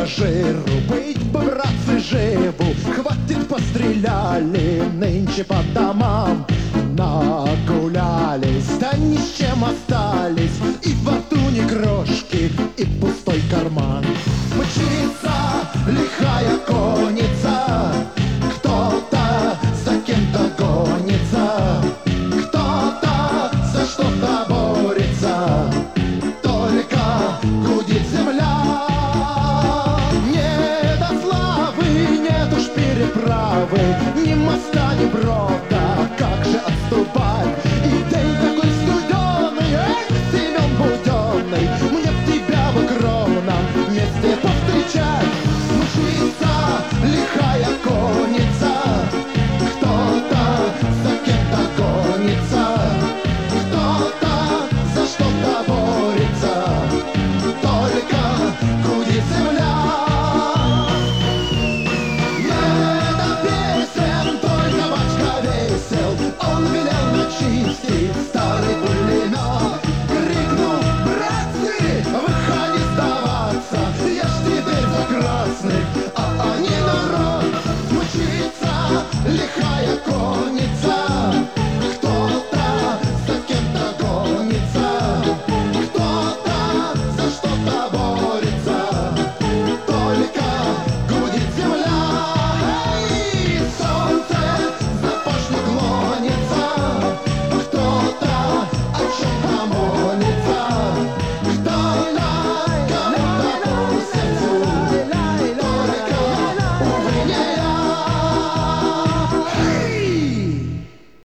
жиру, быть бы, братцы, живу. Хватит, постреляли, нынче по домам нагулялись, да ни с чем остались. И во рту ни крошки, и пустой карман.